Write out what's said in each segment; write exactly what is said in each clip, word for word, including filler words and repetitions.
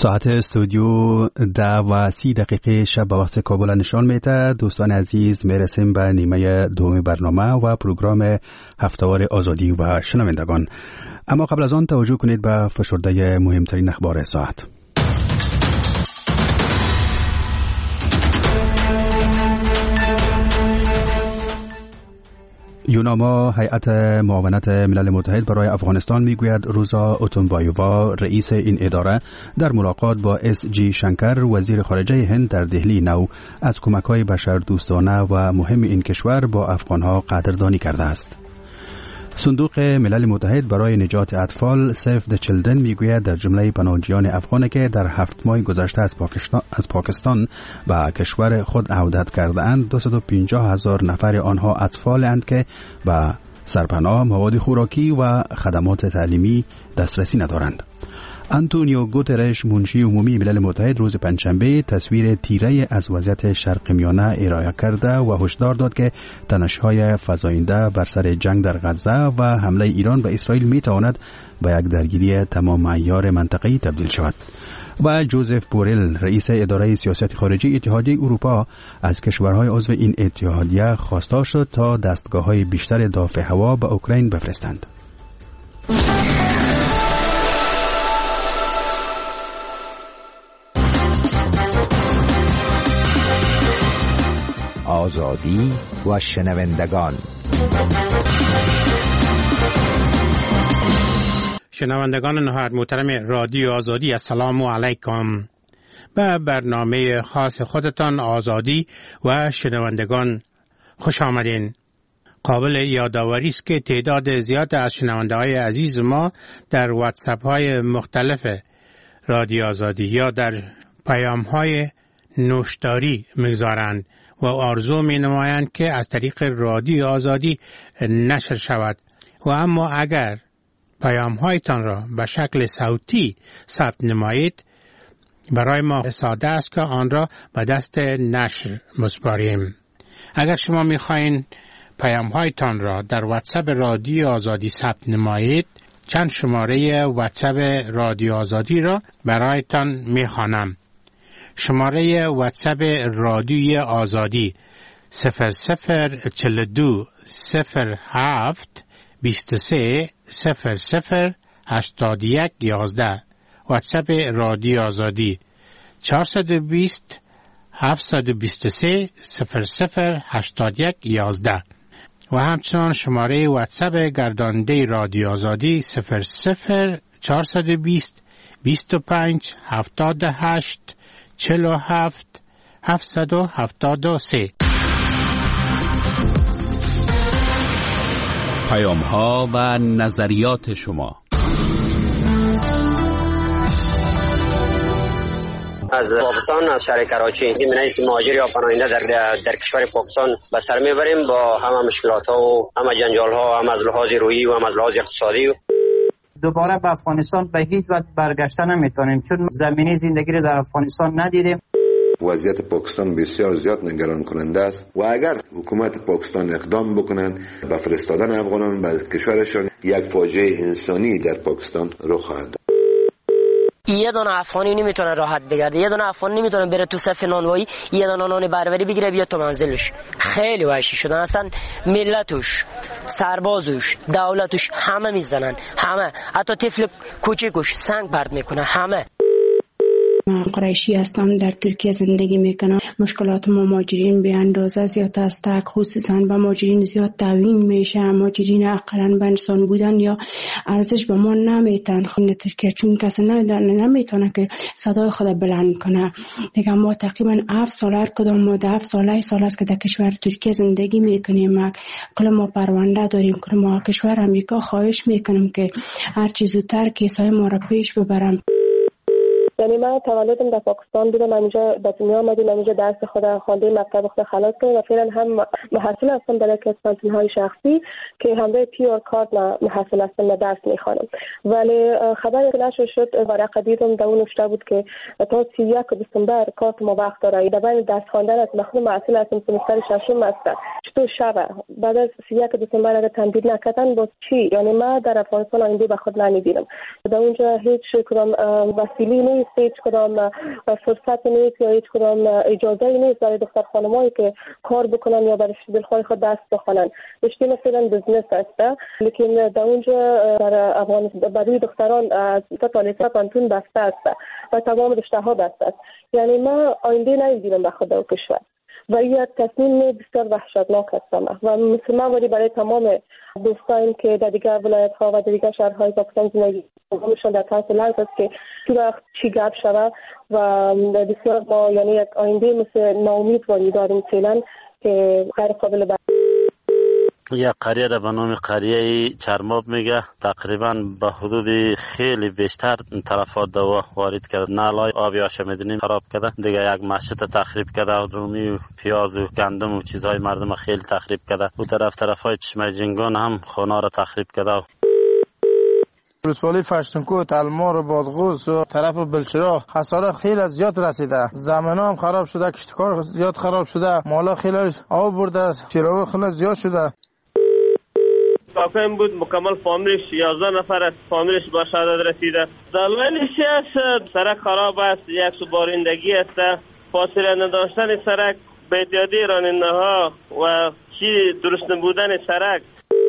ساعت استودیو ده و سی دقیقه شب به وقت کابل نشان میده. دوستان عزیز، میرسیم به نیمه دوم برنامه و پروگرام هفتهوار آزادی و شنوندگان. اما قبل از آن توجه کنید به فشرده مهمترین اخبار ساعت. یوناما، هیئت معاونت ملل متحد برای افغانستان، میگوید روزا اوتونبایووا، رئیس این اداره، در ملاقات با اس جی شنکر، وزیر خارجه هند، در دهلی نو از کمک‌های بشردوستانه و مهم این کشور با افغانها قدردانی کرده است. صندوق ملل متحد برای نجات اطفال، سیف د چیلدرن، میگوید در جمله پناهجویان افغانی که در هفت ماه گذشته از پاکستان از پاکستان به کشور خود عودت کرده اند، دویست و پنجاه هزار نفر آنها اطفالند که به سرپناه، مواد خوراکی و خدمات تعلیمی دسترسی ندارند. آنتونیو گوترش، منشی عمومی ملل متحد، روز پنجشنبه تصویر تیره از وضعیت شرق میانه ارائه کرده و هشدار داد که تنش‌های فزاینده بر سر جنگ در غزه و حمله ایران به اسرائیل میتواند به یک درگیری تمام عیار منطقه‌ای تبدیل شود. و جوزف بوریل، رئیس اداره سیاست خارجی اتحادیه اروپا، از کشورهای عضو این اتحادیه خواستار شد تا دستگاه‌های بیشتر دافع هوا به اوکراین بفرستند. آزادی و شنوندگان. شنوندگان نهایت محترم رادیو آزادی، السلام علیکم. به برنامه خاص خودتان آزادی و شنوندگان خوش آمدین. قابل یادآوری است که تعداد زیاد از شنونده‌های عزیز ما در واتساپ های مختلف رادیو آزادی یا در پیام های نوشتاری می‌گذارند و آرزو می نمایند که از طریق رادیو آزادی نشر شود. و اما اگر پیام هایتان را به شکل صوتی ثبت نمایید، برای ما ساده است که آن را به دست نشر مسپاریم. اگر شما می خواهید پیام هایتان را در واتساپ رادیو آزادی ثبت نمایید، چند شماره واتساپ رادیو آزادی را برایتان می خوانم. شماره واتساپ رادیوی آزادی صفر صفر چهل و دو صفر هفت بیست و سه صفر صفر هشتاد و یک یازده. واتساپ رادیو آزادی چهارصد و بیست هفتصد و بیست و سه صفر صفر هشتاد و یک یازده. و همچنان شماره واتساپ گرداننده رادیو آزادی صفر صفر چهارصد و بیست بیست و پنج هفتاد و هشت چهل و هفت هفتصد و هفتاد و سه. پیام ها و نظریات شما. از پاکستان، از شهر کراچی، من از مهاجر یا پناهنده در در کشور پاکستان به سر میبریم با همه مشکلات ها و همه جنجال ها، هم از لحاظ روحی و هم از لحاظ اقتصادی. دوباره به افغانستان به هیچ وجه برگشتن نمیتونیم چون زمینی زندگی رو در افغانستان ندیدیم. وضعیت پاکستان بسیار زیاد نگران کننده است و اگر حکومت پاکستان اقدام بکنن به فرستادن افغانان به کشورشان، یک فاجعه انسانی در پاکستان رخ خواهد داد. یه دونه افغانی نمیتونه راحت بگرده، یه دونه افغانی نمیتونه بره تو صف نانوایی یه دونه نان بربری بگیره بیاد تو منزلش. خیلی وحشی شدن، اصلا ملتش، سربازش، دولتش همه میزنن، همه، حتی طفل کوچیکش سنگ پرت میکنه، همه. من قریشی هستم، در ترکیه زندگی میکنم. مشکلات ما مهاجرین به اندازه زیاد است، خصوصا به مهاجرین زیاد تعیین میشه. مهاجرین اقلا به انسان بودن یا ارزش به ما نمیتن خود ترکیه، چون کسی نمیتونه که صدای خود بلند کنه. دیگه ما تقریبا هفت سال هر کدام ما هفت سال سال است که در کشور ترکیه زندگی میکنیم. کل ما پرونده داریم، کل ما کشور امریکا خواهش میکنیم که هر چیز زودتر کیسای ما را پیش ببرم. یعنی من تولدم در پاکستان بودم، اینجا به دنیا آمدیم، اینجا درس خودم خواندم، مکتب خودم خلاص کردم و فعلا هم محصل هستم در یک از های شخصی که هم به پیور کارت محصل هستم و درس میخوانم. ولی خبری که نشر شد ورقه دیدم در اون نوشته بود که تا سی و یک دسامبر کارت ما وقت داره. در بین درس خواندن است، من محصل هستم، سمستر ششم هستم. چطور شبه بعد از سی و یک دسامبر اگر تمدید نکردن باز چی؟ یعنی من در افغانستان آینده به خود نمیبینم. در اونجا هیچ کدام وسیله نیست هیچ کدام فرصت نیست یا هیچ کدام اجازه نیست برای دختر خانمایی که کار بکنن یا برای دلخواه خود دست بخونن. رشته مثلا بزنس است، لیکن در اونجا در افغانستان برای دختران از تالیسا پانتون بسته است و تمام رشته ها بسته است. یعنی ما آینده نمی‌بینم به خود و کشور و این تصمیم بسیار وحشتناک است و مثلا ولی برای تمام دوستان که در دیگر ولایت ها و در دیگر شهرهای پاکستان زندگی می‌کنند در طرف لحظه است که تو وقت چی گپ شود و بسیار ما یعنی یک آینده مثل ناامیدواری داریم فعلا که غیر قابل بر یک قریه را به نام قریه چرماب میگه، تقریبا به حدود خیلی بیشتر تلفات دوا وارد کرد. نالای آبی آشامیدنی خراب کرده، دیگه یک مسجد تخریب کرده و رومی و پیاز و گندم و چیزهای مردم خیلی تخریب کرده. او طرف طرفای چشمه جنگان هم خانه را تخریب کرده. روسپالی فشتنکو، تلمار، بادغوز و طرف بلچراغ خساره خیلی زیاد رسیده. زمین هم خراب شده، کشتکار زیاد خراب شده، مالا خیلی آب برده، چراغ خیلی زیاد شده. کافم بود مکمل فامیلش یازده نفر از فامیلش به شهادت رسیده. دلایلش است سرک خراب است، یک سو بارندگی است، فاصله نداشتن سرک، بی‌احتیاطی راننده ها و چی درست نبودن سرک.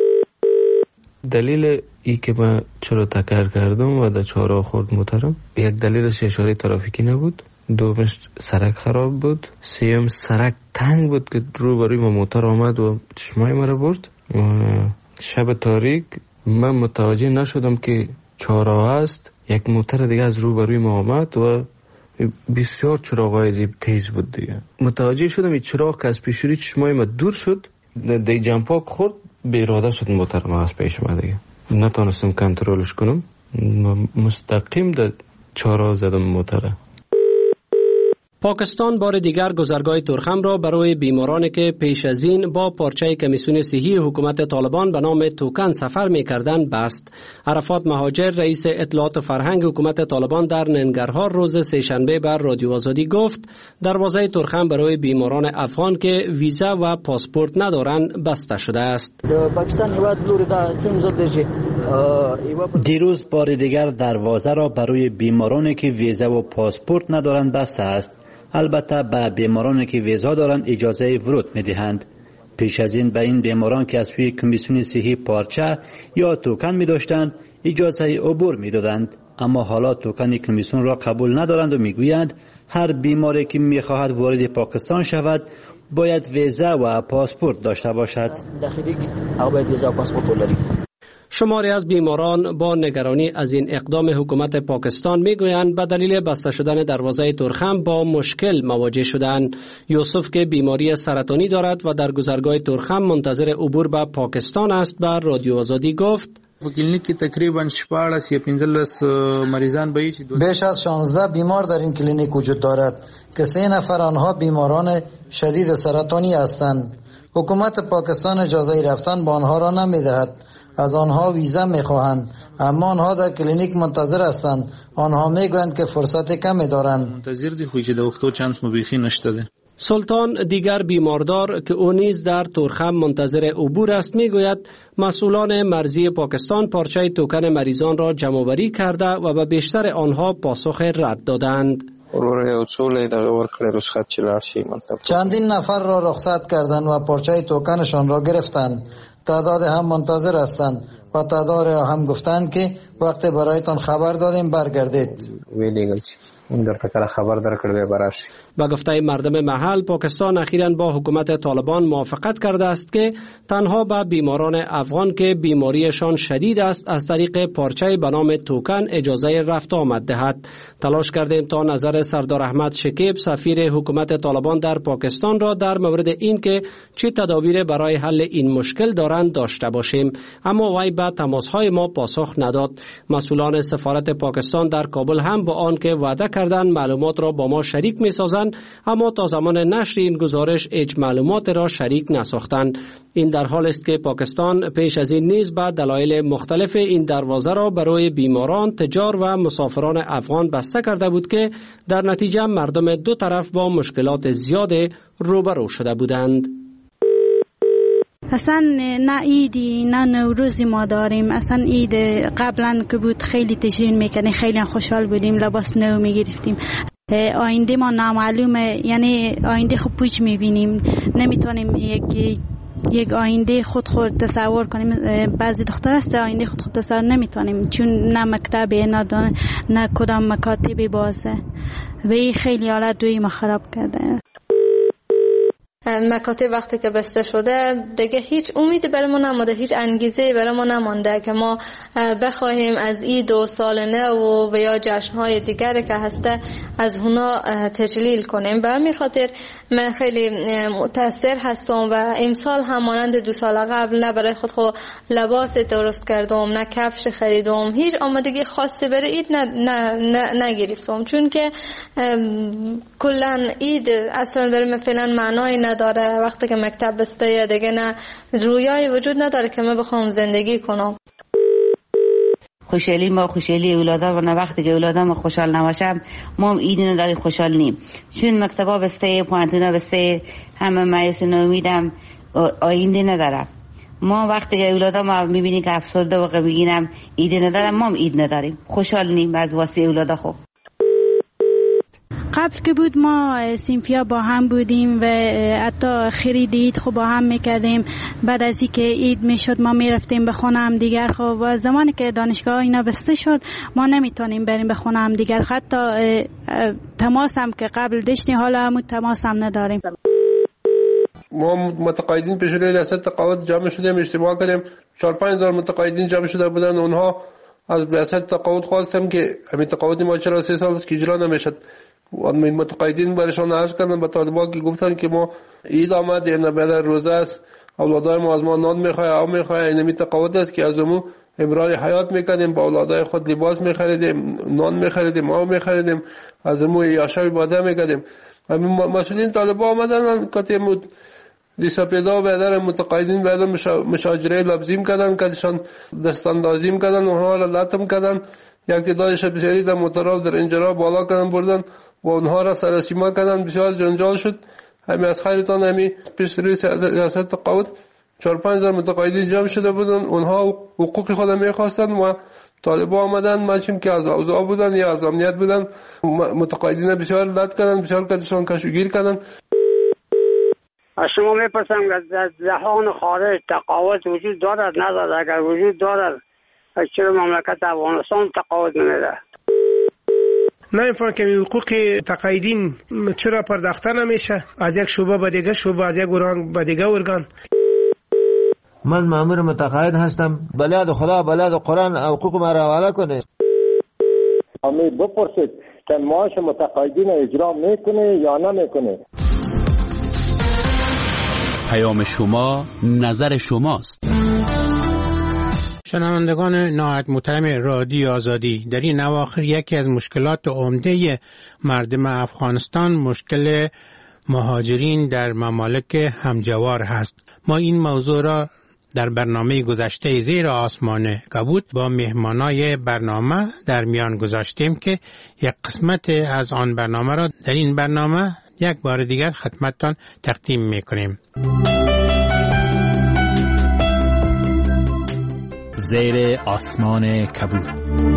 دلیل ای که من چرا تکر کردم و در چهارراه خورد موترم، یک دلیلش اشاره ترافیکی نبود، دومش سرک خراب بود، سیوم سرک تنگ بود که روبروی ما موتر آمد و چشمای مرا برد. شب تاریک من متوجه نشدم که چهارراه است، یک موتر دیگه از روبروی ما آمد و بسیار چراغای زیب تیز بود دیگه. متوجه شدم این چراغ که از پیشوری چشمای ما دور شد، دی جمپاک خورد، به اراده شد موتر ما از پیش ما دیگه. نتونستم کنترلش کنم، مستقیم در چهارراه زدم موتره. پاکستان بار دیگر گذرگاه تورخم را برای بیمارانی که پیش از این با پارچه کمیسیون صحی حکومت طالبان به نام توکن سفر می‌کردند بست. عرفات مهاجر رئیس اطلاعات فرهنگ حکومت طالبان در ننگرهار روز سه‌شنبه بر رادیو آزادی گفت دروازه تورخم برای بیماران افغان که ویزا و پاسپورت ندارند بسته شده است. دیروز بار دیگر دروازه را برای بیمارانی که ویزا و پاسپورت ندارند بسته است. البته به بیمارانی که ویزا دارند اجازه ورود می‌دهند. پیش از این به این بیماران که از سوی کمیسیون صحی پارچه یا توکن می‌داشتند اجازه عبور می‌دادند، اما حالا توکن کمیسیون را قبول ندارند و می‌گویند هر بیماری که می‌خواهد وارد پاکستان شود باید ویزا و پاسپورت داشته باشد. باید ویزا و پاسپورت داشته. شماری از بیماران با نگرانی از این اقدام حکومت پاکستان میگویند به دلیل بسته شدن دروازه تورخم با مشکل مواجه شدند. یوسف که بیماری سرطانی دارد و در گذرگاه تورخم منتظر عبور به پاکستان است بر رادیو آزادی گفت کلینیک کې تقریبا شپاړس یا پنځلس مریضان به بیش از شانزده بیمار در این کلینیک وجود دارد که سه نفر آنها بیماران شدید سرطانی هستند. حکومت پاکستان اجازه رفتن به آنها را نمیدهد. از آنها ویزا میخواهند، اما آنها در کلینیک منتظر هستند. آنها میگویند که فرصت کمی دارند. منتظر دی خو چې د وختو چانس مبیخی نشته ده. سلطان دیگر بیماردار که او نیز در تورخم منتظر عبور است میگوید مسئولان مرزی پاکستان پارچه توکن مریضان را جمع‌آوری کرده و به بیشتر آنها پاسخ رد دادند. چندین نفر را رخصت کردند و پارچه توکنشان را گرفتند. تعداد هم منتظر هستند و تعداد را هم گفتند که وقت برایتان خبر دادیم برگردید. اون در تکل خبر در کرده براش. با گفته مردم محل پاکستان اخیراً با حکومت طالبان موافقت کرده است که تنها به بیماران افغان که بیماریشان شدید است از طریق پارچه به نام توکن اجازه رفت آمد دهد. تلاش کردیم تا نظر سردار احمد شکیب سفیر حکومت طالبان در پاکستان را در مورد این که چه تدابیر برای حل این مشکل دارند داشته باشیم، اما وی به تماس‌های ما پاسخ نداد. مسئولان سفارت پاکستان در کابل هم با آن که وعده کردند معلومات را با ما شریک می‌سازند، اما تا زمان نشر این گزارش هیچ معلومات را شریک نساختند. این در حال است که پاکستان پیش از این نیز به دلایل مختلف این دروازه را برای بیماران، تجار و مسافران افغان بسته کرده بود که در نتیجه مردم دو طرف با مشکلات زیاد روبرو شده بودند. اصلا نه ایدی نه نوروزی ما داریم. اصلا عید قبلا که بود خیلی تجرین میکنیم، خیلی خوشحال بودیم، لباس نو میگرفتیم. آینده ما نامعلومه، یعنی آینده خود پوچ میبینیم، نمیتونیم یک یک آینده خود خود تصور کنیم. بعضی دختر است آینده خود خود تصور نمیتونیم، چون نه مکتب نه دانه نه کدام مکاتب بازه و این خیلی حالت دوی ما خراب کرده. مکاتب وقتی که بسته شده دیگه هیچ امیدی برای ما نمانده، هیچ انگیزه برای ما نمانده که ما بخواهیم از عید و سال نو و یا جشن‌های دیگری که هسته از اونا تجلیل کنیم. به همین خاطر من خیلی متاثر هستم و امسال هم مانند دو سال قبل نه برای خود خود لباس درست کردم، نه کفش خریدم، هیچ آمادگی خاصی برای عید نگرفتم، چون که کلا عید اصلا برای من فعلا معنای نداره. وقتی که مکتب بسته دیگه نه رویایی وجود نداره که من بخوام زندگی کنم. خوشحالی ما خوشحالی اولادا و نه وقتی که اولادا ما خوشحال نباشم ما عید نداری خوشحال نیم، چون مکتبا بسته، پوانتونا بسته، همه مایوس و امیدم آینده نداره. ما وقتی که اولادا ما میبینیم که افسرده و غمگینم عید ندارم، ما عید نداریم، خوشحال نیم از واسه اولادا. خوب قبل که بود ما سیمفیا با هم بودیم و حتی خرید عید خب با هم میکردیم. بعد از اینکه عید میشد ما میرفتیم به خونه هم دیگر. خب و زمانی که دانشگاه اینا بسته شد ما نمیتونیم بریم به خونه هم دیگر. حتی تماس هم که قبل داشتیم حالا هم تماس هم نداریم. ما متقاعدین پیش روی ریاست تقاعد جمع شدیم، اجتماع کردیم، چهار پنج هزار متقاعدین جمع شده بودن. اونها از ریاست تقاعد خواستم که همین تقاعد ما چرا سه سال است که اجرا نمیشد. متقاعدین برشان عرض کردن به طالبان که گفتن که ما عید آمد، این بعد روزه است، اولادای ما از ما نان میخواه، آب میخواه، این می تقاعد است که از امو امرار حیات میکنیم، با اولادای خود لباس میخریدیم، نان میخریدیم، آب میخریدیم، از امو یاشا باده میکردیم. مسئولین طالبان آمدن که مود لیسا پیدا بیادر متقاعدین بیادر مشاجره لبزیم کردن، کدشان دستاندازیم کردن، اونها را لطم کردن، یک تعدادش بسیاری در موترها در انجرها بالا کردن بردن و اونها را سرسیما کردن. بسیار جنجال شد. همین از خیرتان همین پیش روی ریاست تقاعد چهار پنج هزار متقاعدین جمع شده بودن. اونها حقوق خود میخواستن و طالبان آمدن مچیم که از اوضاع بودن یا از امنیت بودن متقاعدین بسیار لط کردن، بسیار کدشان کشوگیر کردن. از شما میپرسم که در جهان خارج تقاعد وجود دارد ندارد؟ اگر وجود دارد چرا مملکت افغانستان تقاعد نمیده؟ نه این که حقوق تقاعدین چرا پرداخته نمیشه از یک شعبه به دیگه شعبه، از یک ارگان به دیگه ارگان؟ من مامور متقاعد هستم، بلاد خدا بلاد قرآن حقوق ما را حواله کنه. امید بپرسید که معاش متقاعدین اجرا میکنه یا نمیکنه. پیام شما نظر شماست. شنوندگان نهایت محترم رادیو آزادی، در این اواخر یکی از مشکلات عمده مردم افغانستان مشکل مهاجرین در ممالک همجوار هست. ما این موضوع را در برنامه گذشته زیر آسمان کبود با مهمانای برنامه در میان گذاشتیم که یک قسمت از آن برنامه را در این برنامه یک بار دیگر خدمتتان تقدیم میکنیم. زیر آسمان کبود.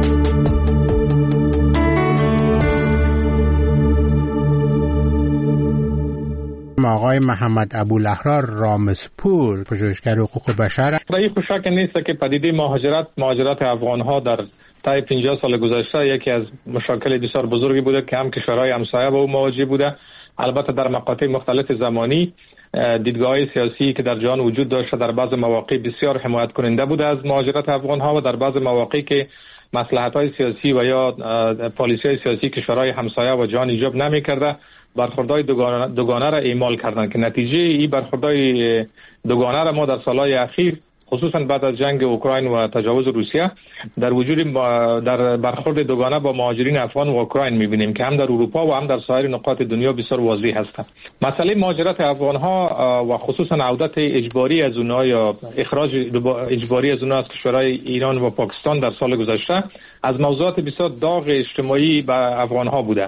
آقای محمد ابوالاحرار رامزپور، پژوهشگر حقوق بشر. رای خوشک نیست که پدیده مهاجرت مهاجرت افغان‌ها در طی پنجاه سال گذشته یکی از مشاکل بسیار بزرگی بوده که هم کشورهای همسایه با او مواجه بوده. البته در مقاطع مختلف زمانی دیدگاه‌های سیاسی که در جهان وجود داشته در بعض مواقع بسیار حمایت کننده بوده از مهاجرت افغان‌ها و در بعض مواقع که مصلحت‌های سیاسی و یا پالیسی‌های سیاسی کشورهای همسایه و جهان ایجاب نمی‌کرده برخوردهای دوگانه, دوگانه را اعمال کردند که نتیجه این برخوردهای دوگانه را ما در سالهای اخیر خصوصا بعد از جنگ اوکراین و تجاوز روسیه در وجود در برخورد دوگانه با مهاجرین افغان و اوکراین می‌بینیم که هم در اروپا و هم در سایر نقاط دنیا بسیار واضح هست. مسئله مهاجرت افغان‌ها و خصوصا عودت اجباری از اونها یا اخراج اجباری از اونها از کشورهای ایران و پاکستان در سال گذشته از موضوعات بسیار داغ اجتماعی به افغان‌ها بوده.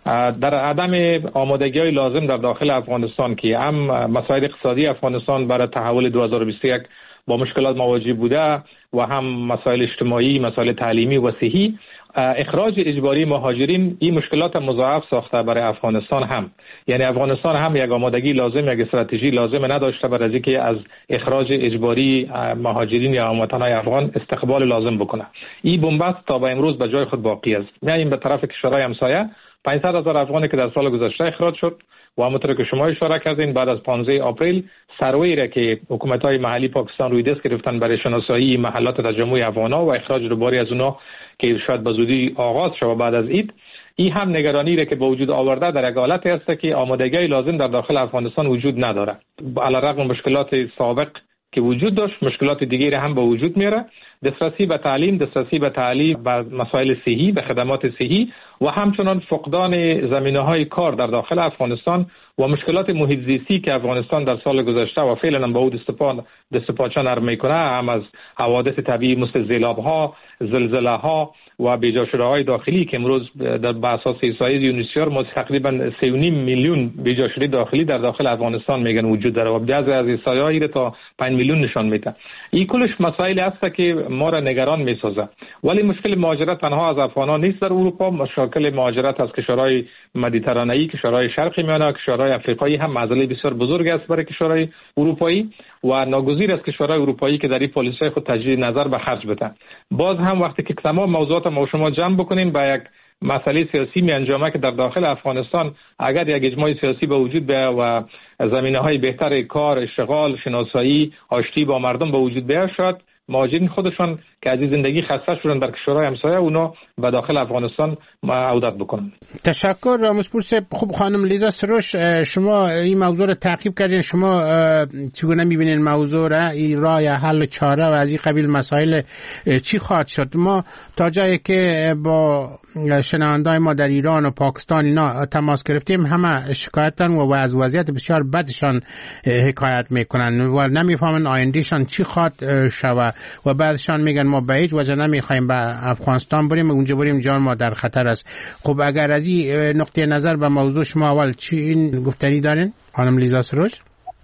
در عدم آمادگی‌های لازم در داخل افغانستان که هم مسائل اقتصادی افغانستان برای تحول دو هزار و بیست و یک با مشکلات مواجه بوده و هم مسائل اجتماعی، مسائل تعلیمی و صحی، اخراج اجباری مهاجرین این مشکلات مضاعف ساخته برای افغانستان هم. یعنی افغانستان هم یک آمادگی لازم، یک استراتژی لازم نداشته برای اینکه از اخراج اجباری مهاجرین یا هموطنان افغان استقبال لازم بکنه. این بنبست تا به امروز به جای خود باقی است. میایم به طرف کشورهای همسایه، پانصد هزار افغانی که در سال گذشته اخراج شد و همونطور که شما اشاره کردین بعد از پانزده آپریل سروی را که حکومت‌های محلی پاکستان روی دست گرفتن برای شناسایی محلات تجمع افغان‌ها و اخراج دوباره از اونها که شاید به زودی آغاز شود بعد از عید، این هم نگرانی را که به وجود آورده در یک حالتی است که آمادگی لازم در داخل افغانستان وجود نداره. علیرغم مشکلات سابق که وجود داشت، مشکلات دیگری هم به وجود میاره. دسترسی به تعلیم، دسترسی به تعلیم، به مسائل صحی، به خدمات صحی و همچنان فقدان زمینه‌های کار در داخل افغانستان و مشکلات محیط زیستی که افغانستان در سال گذشته و فعلا هم به او دستپا دستپاچه نرم میکنه، هم از حوادث طبیعی مثل سیلاب‌ها، زلزله‌ها و بیجا شده‌های داخلی که امروز در بر اساس احصایه یونیسیار ما تقریبا سه و نیم میلیون بیجا شده داخلی در داخل افغانستان میگن وجود داره و بعضی از احصایه‌ها را تا پنج میلیون نشان میده. این کلش مسائل است که ما را نگران میسازه. ولی مشکل مهاجرت تنها از افغانان نیست در اروپا، مشکل مهاجرت از کشورهای مدیترانه‌ای، کشورهای شرق میانه، کشورهای افریقایی هم معضله بسیار بزرگ است برای کشورهای اروپایی و ناگزیر است کشورهای اروپایی که در این پالیسی خود تجدید نظر به خرج بدن. باز هم وقتی که تمام موضوعات ما شما جمع بکنین با یک مسئله سیاسی می انجامه که در داخل افغانستان اگر یک اجماع سیاسی به وجود بیاید و زمینه‌های بهتر کار، اشتغال، شناسایی، آشتی با مردم به وجود بیاید، شاید مهاجرین خودشان که از زندگی خسته شدن در کشورهای همسایه اونا به داخل افغانستان عودت بکنن. تشکر راموسپور. خوب خانم لیزا سروش، شما این موضوع رو تعقیب کردین، شما چگونه میبینین موضوع را، این راه حل چاره و از این قبیل مسائل چی خواهد شد؟ ما تا جایی که با شنوندای ما در ایران و پاکستان اینا تماس گرفتیم همه شکایتن و از وضعیت بسیار بدشان حکایت میکنن و نمیفهمن آیندهشان چی خواهد شود و بعضشان میگن ما به هیچ وجه نمیخوایم به افغانستان بریم، اونجا بریم جان ما در خطر است. خب اگر از این نقطه نظر به موضوع شما اول چی این گفتنی دارین خانم لیزا سروش؟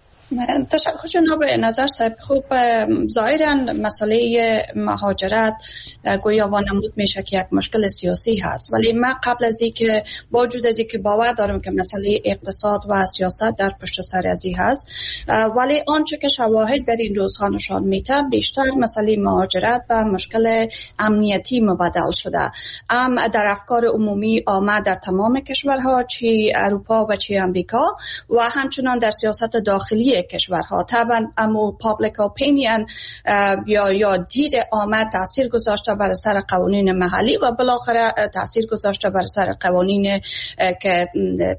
تشکر جناب نظر صاحب. خوب ظاهرا مسئله مهاجرت گویا وانمود میشه که یک مشکل سیاسی هست، ولی من قبل از اینکه با وجود از اینکه باور دارم که مسئله اقتصاد و سیاست در پشت سر از این هست، ولی آنچه که شواهد در این روزها نشان میده بیشتر مسئله مهاجرت و مشکل امنیتی مبدل شده. ام در افکار عمومی آمد در تمام کشورها، چی اروپا و چی امریکا، و همچنان در سیاست داخلی کشورها. طبعا امو پابلیک اپینین یا یا دید آمد تاثیر گذاشته بر سر قوانین محلی و بالاخره تاثیر گذاشته بر سر قوانین که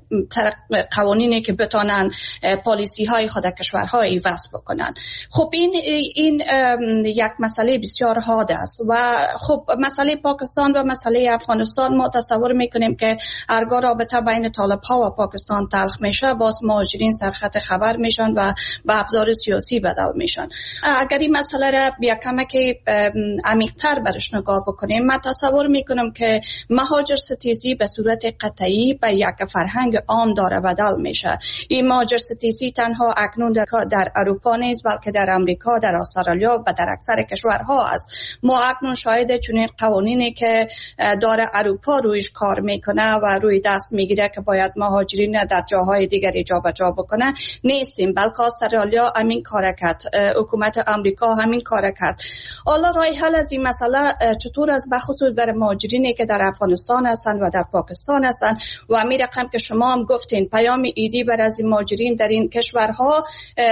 قوانینی که بتونن پالیسی های خود کشورها وضع بکنن. خب این این یک مسئله بسیار حاد است و خب مسئله پاکستان و مسئله افغانستان ما تصور میکنیم که هرگاه رابطه بین طالب ها و پاکستان تلخ میشه، باز مهاجرین سرخط خبر میشن و به ابزار سیاسی بدل میشن. اگر این مسئله را یک کمک عمیق‌تر برش نگاه بکنیم، من تصور میکنم که مهاجر ستیزی به صورت قطعی به یک فرهنگ عام داره بدل میشه. این مهاجر ستیزی تنها اکنون در, در اروپا نیست، بلکه در امریکا، در استرالیا و در اکثر کشورها است. ما اکنون شاهد چنین قوانینی که داره اروپا رویش کار میکنه و روی دست میگیره که باید مهاجرین در جاهای دیگری جابجا بکنه نیستیم، بلکه استرالیا همین کار کرد، حکومت امریکا همین کار کرد. حالا راه حل از این مسئله چطور از بخصوص برای مهاجرینی که در افغانستان هستند و در پاکستان هستند و همین رقم که شما هم گفتین پیام ایدی بر از این مهاجرین در این کشورها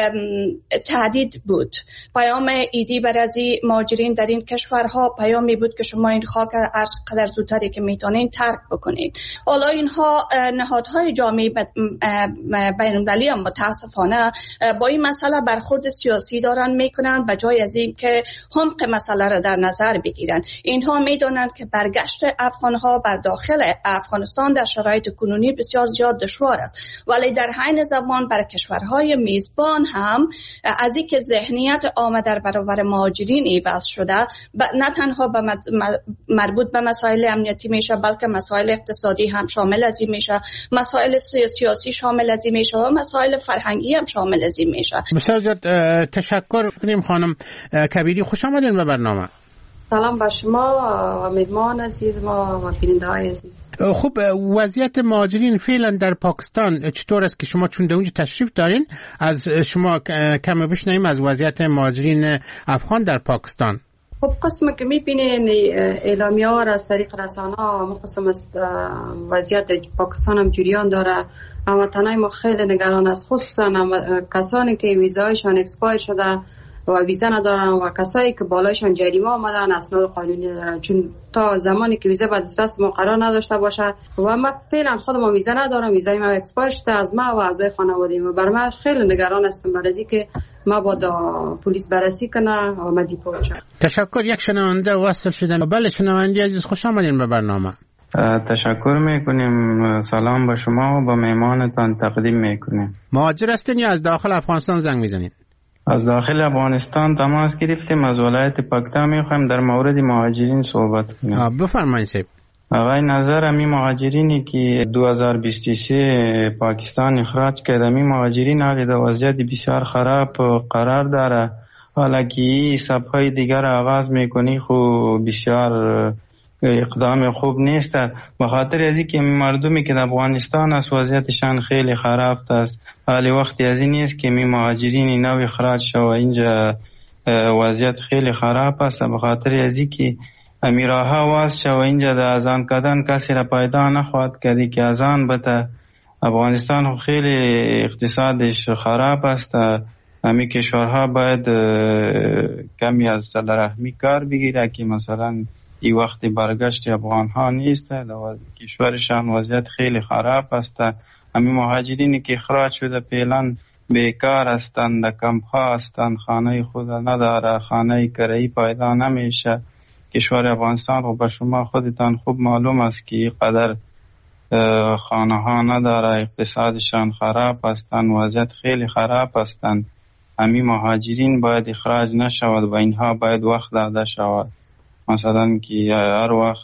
تهدید بود. پیام ایدی بر از این مهاجرین در این کشورها پیامی بود که شما این خاک هر قدر زودتری که میتونین ترک بکنین. حالا اینها نهادهای جامعه بین‌المللی هم متاسفانه با این مسئله برخورد سیاسی دارن میکنن و جای از این که عمق مسئله را در نظر بگیرن. اینها میدونند که برگشت افغانها بر داخل افغانستان در شرایط کنونی بسیار زیاد دشوار است، ولی در حین زمان بر کشورهای میزبان هم از اینکه ذهنیت عامه در برابر مهاجرین ایواز شده، نه تنها به مربوط به مسائل امنیتی میشه بلکه مسائل اقتصادی هم شامل از این میشه، مسائل سیاسی شامل از این میشه و مسائل فرهنگی هم شامل از این میشه. بسیار زیاد تشکر کنیم خانم کبیری، خوش آمدین به برنامه. سلام به شما و مهمان عزیز ما و بیننده های عزیز. خب وضعیت مهاجرین فعلا در پاکستان چطور است که شما چون در اونجا تشریف دارین، از شما کمی بشنویم از وضعیت مهاجرین افغان در پاکستان. خب قسم که میبینین اعلامیه ها از طریق رسانه ها مخصوصا از وضعیت پاکستان هم جریان داره، اما تنهای ما خیلی نگران است، خصوصا کسانی که ویزایشان اکسپایر شده و ویزا ندارن و کسایی که بالایشان جریمه آمدن اسناد قانونی دارن، چون تا زمانی که ویزا به دسترس ما قرار نداشته باشه و ما فعلا خودم ویزا ندارم، ویزای ما اکسپایر شده از ما و اعضای خانواده ما. بر من خیلی نگران هستم برای اینکه ما با پلیس بررسی کنه و ما دیپورت شم. تشکر. یک شنونده وصل شدن. بله شنونده عزیز، خوش آمدین به برنامه. تشکر میکنیم. سلام به شما و با مهمانتان تقدیم میکنیم. مهاجر هستین یا از داخل افغانستان زنگ میزنید؟ از داخل افغانستان تماس گرفتیم، از ولایت پکتیا میخوایم در مورد مهاجرین صحبت کنیم. بفرمایید. آقای نظر، امی مهاجرینی که دو هزار و بیست و سه پاکستان اخراج کرده، امی مهاجرین حالی در وضعیت بسیار خراب قرار داره، حالا که این سبهای دیگر آغاز میکنی خو بسیار اقدام خوب نیست، به خاطر از اینکه مردمی که در افغانستان است وضعیتشان خیلی خراب است. حالی وقتی از این نیست که می مهاجرین نو اخراج شو اینجا وضعیت خیلی خراب است، به خاطر از اینکه امیراها واز شو اینجا در ازان کردن کسی را پیدا نخواهد کردی که ازان بته. افغانستان خیلی اقتصادش خراب است، امی کشورها باید کمی از صلح رحمی کار بگیره که مثلا این وقت برگشت افغان ها نیست، کشورشان وضعیت خیلی خراب است. همین مهاجرینی که اخراج شده فعلا بیکار هستند، در کمپ ها هستند، خانه خود نداره، خانه کرایی پیدا نمیشه. کشور افغانستان رو به شما خودتان خوب معلوم است که قدر خانه ها نداره، اقتصادشان خراب هستند، وضعیت خیلی خراب هستند. همین مهاجرین باید اخراج نشود و اینها باید وقت داده شود، مثلا که هر وقت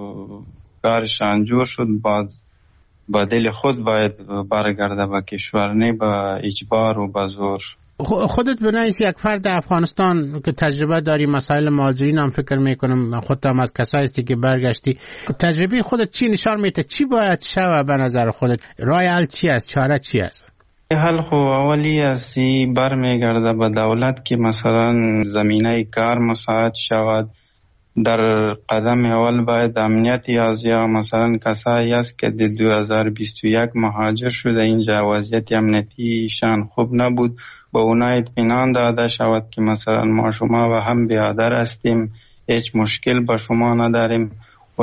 کارشان جور شد باز با دل خود باید برگرده به کشور، نه با اجبار و با زور. خودت به نوعی یک فرد افغانستان که تجربه داری مسائل مهاجرین هم فکر میکنم، خودت هم از کسایی هستی که برگشتی، تجربه خودت چی نشان میده؟ چی باید شود به نظر خودت؟ راه حل چی است؟ چاره چی است؟ حل خو اولی اسی برمیگرده به دولت که مثلا زمینه کار مساعد شود. در قدم اول باید امنیتی از یا مثلا کسایی است که در دو هزار و بیست و یک مهاجر شده اینجا وضعیت امنیتیشان خوب نبود، با اونا اطمینان داده شود که مثلا ما شما و هم برادر هستیم، هیچ مشکل با شما نداریم. و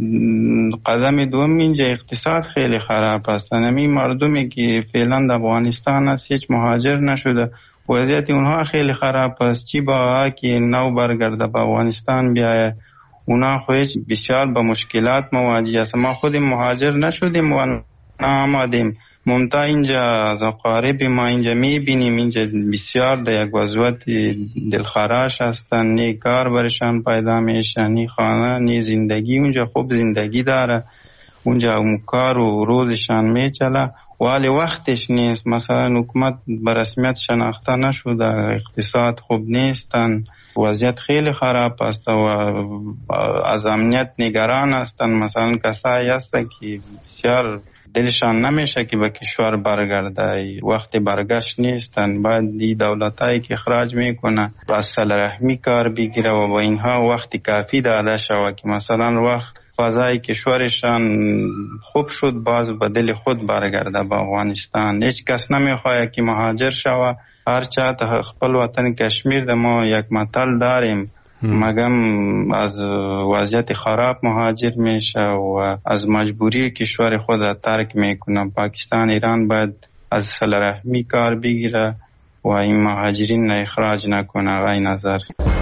قدم دوم اینجا اقتصاد خیلی خراب است، همین مردمی که فعلا در افغانستان است هیچ مهاجر نشده، وضعیت اونها خیلی خراب است. چی با که نو برگرده به افغانستان بیایه، اونا خودش بسیار با مشکلات مواجه است. ما خود مهاجر نشدیم و نامدیم، ممتا اینجا از اقارب ما اینجا میبینیم اینجا بسیار در یک وضعیت دلخراش هستن، نی کار برشان پیدا میشه، نی خانه نی زندگی، اونجا خوب زندگی داره، اونجا اون کار و روزشان میچله ولی وقتش نیست. مثلا حکومت به رسمیت شناخته نشده، اقتصاد خوب نیستن، وضعیت خیلی خراب است و از امنیت نگران هستن. مثلا کسایی هستن که بسیار دلشان نمیشه که به کشور برگرده، وقت برگشت نیستن. باید دی دولتایی که اخراج میکنه با صلح رحمی کار بگیره و با اینها وقت کافی داده شود که مثلا وقت فضای کشورشان خوب شد باز به دل خود برگرده به افغانستان. هیچ کس نمیخواد که مهاجر شود، هر چه خپل وطن کشمیر ده ما یک متل داریم، مگم از وضعیت خراب مهاجر میشه و از مجبوری کشور خود ترک میکنه. پاکستان ایران باید از صلح رحمی کار بگیره و این مهاجرین اخراج نکنه. آقای نظر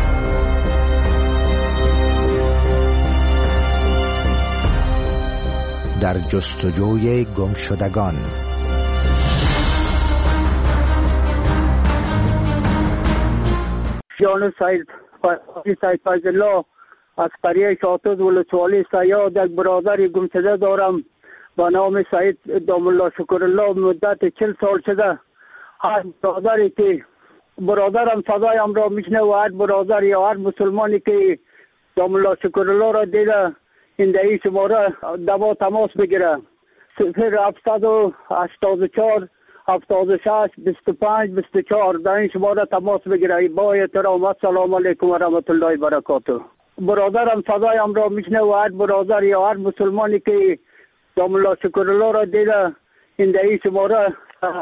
در جستجوی گمشدگان. جان سید سید فیض الله از قریه شاطد ولسوالی سیاد یک برادر گمشده دارم با نام سید دام الله شکر الله. مدت چل سال شده هر برادری که برادرم صدایم را میشنه و هر برادر یا هر مسلمانی که دام الله شکر الله را دیده این دهی شماره دوا تماس بگیره. صفر هفتصد و هشتاد و چهار هفتاد و شش بیست و پنج بیست و چهار در این شماره تماس بگیره. با احترام السلام علیکم و رحمت الله و برکاته. برادرم صدایم را میشنه و هر برادر یا هر مسلمانی که دام الله شکر الله را دیده این دهی شماره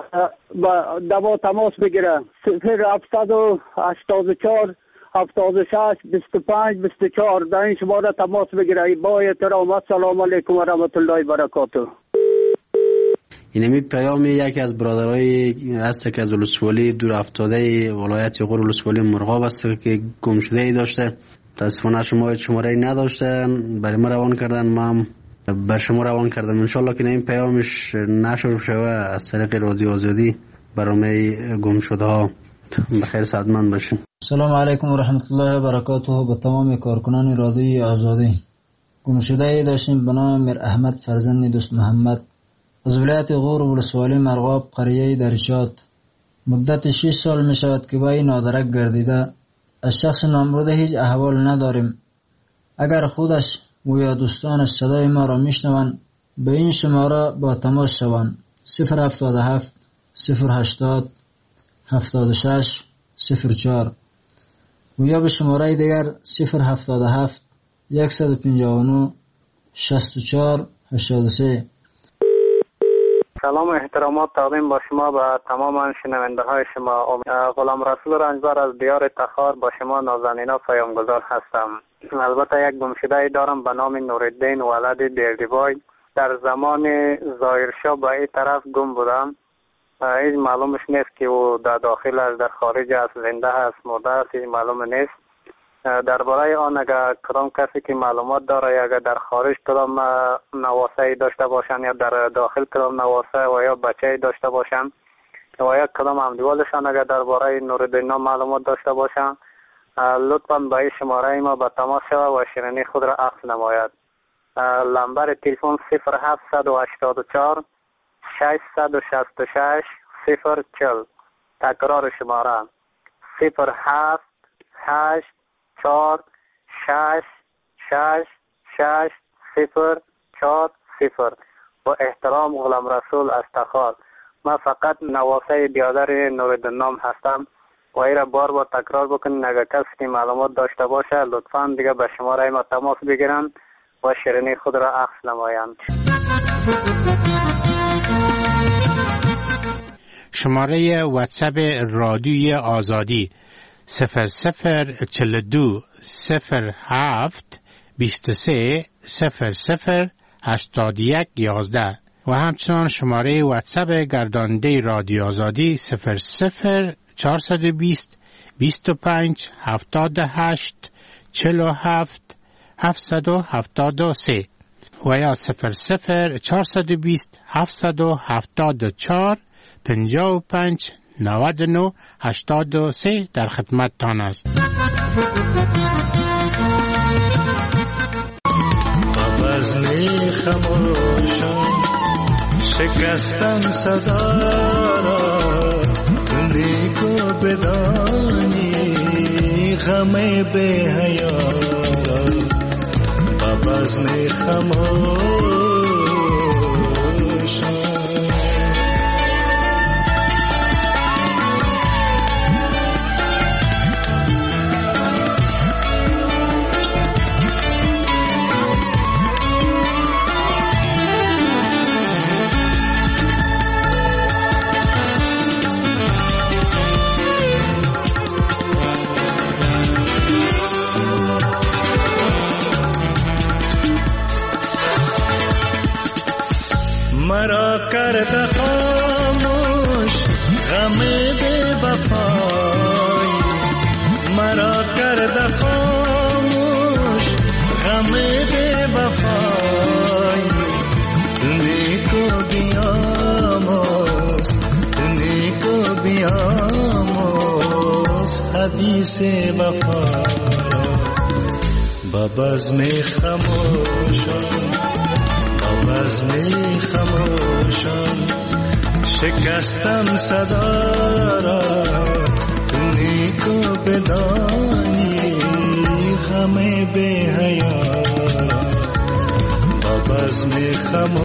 با دوا تماس بگیره. صفر هفتصد و هشتاد و چهار هفتاد و شش بیست و پنج بیست و چهار در این شماره تماس بگیره. با احترام السلام علیکم و رحمت الله و برکاته. اینمی پیام یکی از برادرای هست که از ولسوالی دور افتاده ولایت غور ولسوالی مرغاب است که گم شده ای داشته. متاسفانه شما شماره ای نداشتن، برای ما روان کردن، ما بر شما روان کردم. انشالله که این پیامش نشر شوه از طریق رادیو آزادی برنامه گم شده ها. بخیر سعادتمند باشین. سلام علیکم و رحمت الله و برکاته. به تمام کارکنان رادیو آزادی. گم شده ای داشتیم به نام میر احمد فرزند دوست محمد از ولایت غور ولسوالی مرغاب قریه درشات. مدت شش سال می شود که با این نادرک گردیده. از شخص نامبرده هیچ احوال نداریم. اگر خودش و یا دوستانش صدای ما را میشنوند به این شماره با تماس شوند. صفر هفتاد و هفت صفر هشتاد هفتاد و شش صفر چهار و یا به شماره دیگر صفر هفتاد و هفت صد و پنجاه و نه شصت و چهار هشتاد و سه. سلام و احترامات تقدیم با شما به تمام شنونده های شما. غلام رسول رنجبر از دیار تخار با شما نازنینا پیامگذار هستم. البته یک گمشده دارم به نام نورالدین ولد بیردیبای. در زمان ظاهرشاه به این طرف گم بودم. هیچ معلومش نیست که او در داخل است، در خارج است، زنده است، مرده است، هیچ معلوم نیست. درباره آن اگر کدام کسی که معلومات داره یا اگر در خارج کدام نواسه داشته باشن یا در داخل کدام نواسه و یا بچه داشته باشن و یا کدام همدیوالشان اگر درباره نورالدین معلومات داشته باشن لطفا به این شماره ما به تماس شود و شیرینی خود را عکس نماید. لمبر تلفن صفر هفتصد و هشتاد و چهار ششصد و شصت و شش صفر چهل. تکرار شماره صفر هفت هشت چهار شش شش شش صفر چهار صفر. با احترام غلام رسول از تخار. من فقط نواسه بیادر نورالدین نام هستم و ای را بار بار تکرار بکنین. اگر کسی که معلومات داشته باشه لطفا دیگه به شماره ما تماس بگیرن و شیرینی خود را عکس نمایند. شماره واتساپ رادیوی آزادی صفر صفر چل دو صفر هفت بیست و سه صفر صفر هشتاد یک یازده و همچنان شماره واتساپ گرداننده رادیو آزادی صفر صفر چهارصد و بیست بیست و پنج هفتاد و هشت چهل و هفت هفتصد و هفتاد و سه و یا صفر صفر چهارصد و بیست هفتصد و هفتاد و چهار پنجاه و پنج نود و نه هشتاد و سه در خدمت تان است. وزن خموشان شکستن صدا را لیکو بدانی غم به حیا را وزن خموشان. مرا کرد خاموش غم بی وفای مرا کرده خاموش غم بی وفای نیکو بیاموز نیکو بیاموز حدیث وفا با بزم خموشان با بزم خموشان شکستم صدا را نیکو بدانی غم بی حیا با بزم خموشان